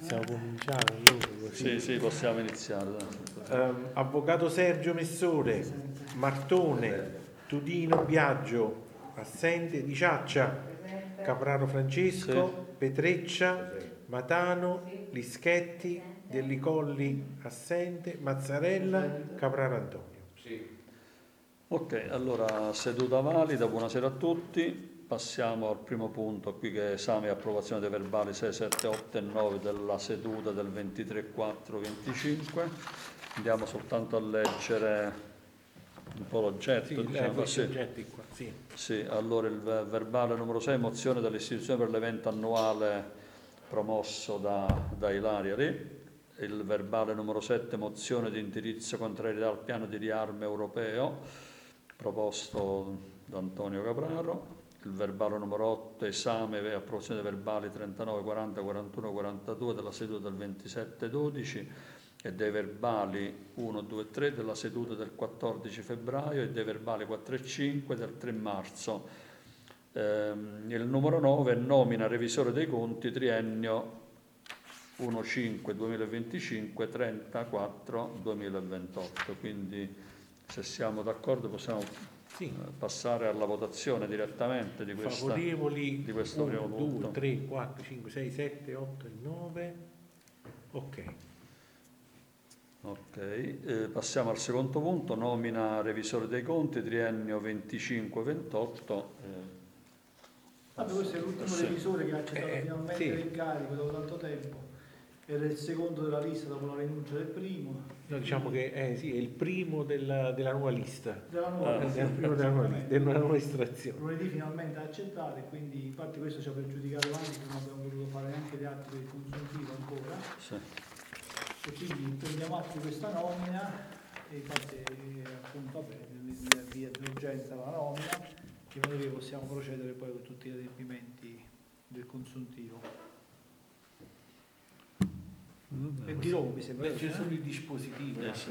Possiamo cominciare allora, così. Sì, possiamo iniziare. Avvocato Sergio Messore, Martone, Tudino Biagio, assente, Di Ciaccia, Capraro Francesco, Petreccia, Matano, Lischetti, Dellicolli, assente, Mazzarella, Capraro Antonio. Ok, allora seduta valida, buonasera a tutti. Passiamo al primo punto qui, che è esame e approvazione dei verbali 6, 7, 8 e 9 della seduta del 23/4/25. Andiamo soltanto a leggere un po' l'oggetto. Questi oggetti qua, sì. Sì, allora il verbale numero 6, mozione dell'istituzione per l'evento annuale promosso da Ilaria Lì. Il verbale numero 7, mozione di indirizzo contrarietà al piano di riarme europeo, proposto da Antonio Capraro. Il verbale numero 8, esame e approvazione dei verbali 39, 40, 41, 42 della seduta del 27/12 e dei verbali 1, 2, 3 della seduta del 14 febbraio e dei verbali 4 e 5 del 3 marzo. Il numero 9, nomina revisore dei conti triennio 1/5/2025, 34/2028. Quindi, se siamo d'accordo, possiamo passare alla votazione direttamente di questo primo punto. 2, 3, 4, 5, 6, 7, 8 e 9. Ok, passiamo al secondo punto, nomina revisore dei conti, triennio 25-28. Questo è l'ultimo revisore che ha accettato finalmente l'incarico dopo tanto tempo. Era il secondo della lista dopo la rinuncia del primo. No, diciamo che è il primo della nuova lista. Della nuova estrazione. Lunedì finalmente ha accettato e quindi infatti questo ci ha pregiudicato anche, non abbiamo voluto fare neanche gli atti per il consuntivo ancora. Sì. E quindi prendiamo atto di questa nomina e infatti appunto via d'urgenza la nomina, in modo che possiamo procedere poi con tutti gli adempimenti del consuntivo. E di Roma mi sembra. C'è solo il dispositivo. Sì.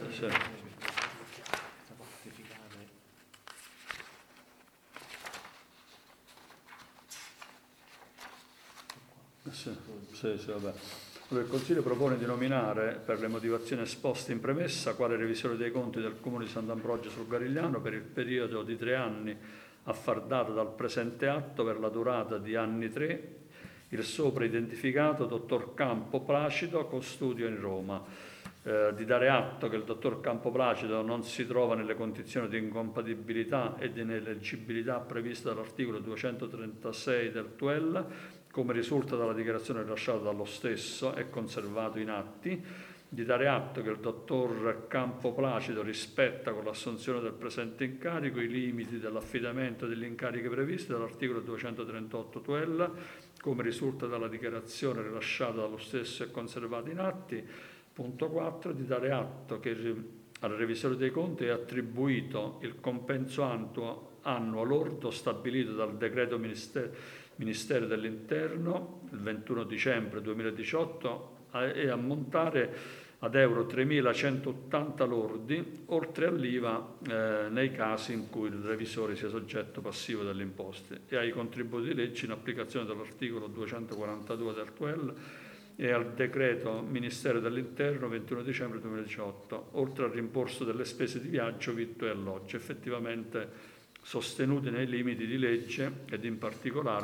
Vabbè. Allora, il Consiglio propone di nominare, per le motivazioni esposte in premessa, quale revisore dei conti del Comune di Sant'Ambrogio sul Garigliano per il periodo di 3 anni a far data dal presente atto per la durata di anni 3, il sopra identificato dottor Campo Placido, custodio in Roma. Di dare atto che il dottor Campo Placido non si trova nelle condizioni di incompatibilità e di ineleggibilità previste dall'articolo 236 del TUEL, come risulta dalla dichiarazione rilasciata dallo stesso e conservato in atti. Di dare atto che il dottor Campo Placido rispetta con l'assunzione del presente incarico i limiti dell'affidamento degli incarichi previsti dall'articolo 238 TUEL, come risulta dalla dichiarazione rilasciata dallo stesso e conservata in atti. Punto 4. Di dare atto che al revisore dei conti è attribuito il compenso annuo lordo stabilito dal decreto Ministero dell'Interno il 21 dicembre 2018 e ammontare ad euro 3.180 lordi, oltre all'IVA nei casi in cui il revisore sia soggetto passivo delle imposte, e ai contributi di legge in applicazione dell'articolo 242 del TUEL e al decreto Ministero dell'Interno 21 dicembre 2018, oltre al rimborso delle spese di viaggio, vitto e alloggio, effettivamente sostenuti nei limiti di legge ed in particolare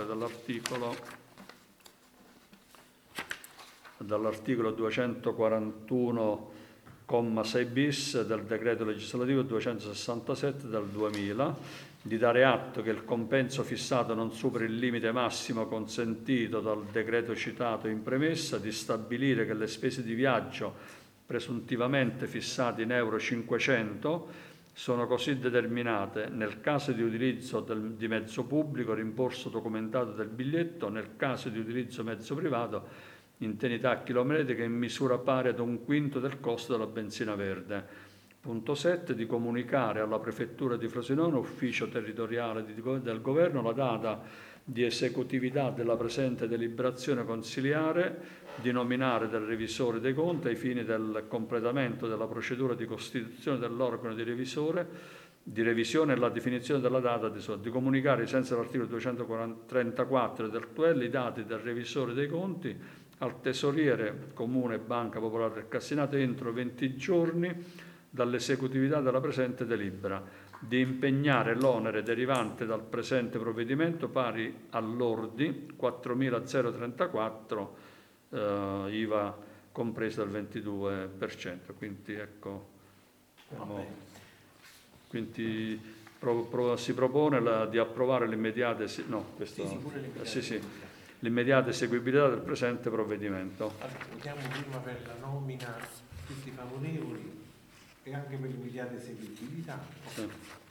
dall'articolo 241,6 bis del decreto legislativo 267 del 2000, di dare atto che il compenso fissato non superi il limite massimo consentito dal decreto citato in premessa, di stabilire che le spese di viaggio presuntivamente fissate in euro 500 sono così determinate: nel caso di utilizzo di mezzo pubblico, rimborso documentato del biglietto; nel caso di utilizzo mezzo privato, indennità chilometrica in misura pari ad 1/5 del costo della benzina verde. Punto 7. Di comunicare alla Prefettura di Frosinone, ufficio territoriale del Governo, la data di esecutività della presente deliberazione consiliare, di nominare del revisore dei conti ai fini del completamento della procedura di costituzione dell'organo di revisione e la definizione della data di comunicare, ai sensi dell'articolo 234 del TUEL, i dati del revisore dei conti al tesoriere comune Banca Popolare del Cassinato entro 20 giorni dall'esecutività della presente delibera di impegnare l'onere derivante dal presente provvedimento pari all'ordi 4.034 IVA compresa del 22%. Quindi ecco, quindi si propone di approvare l'immediata l'immediata eseguibilità del presente provvedimento. Allora, votiamo prima per la nomina tutti favorevoli e anche per l'immediata eseguibilità. Sì.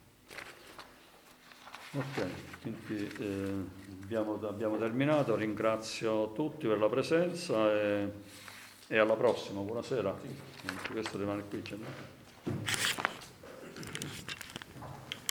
Ok, quindi abbiamo terminato, ringrazio tutti per la presenza e alla prossima, buonasera. Sì. Questo rimane qui.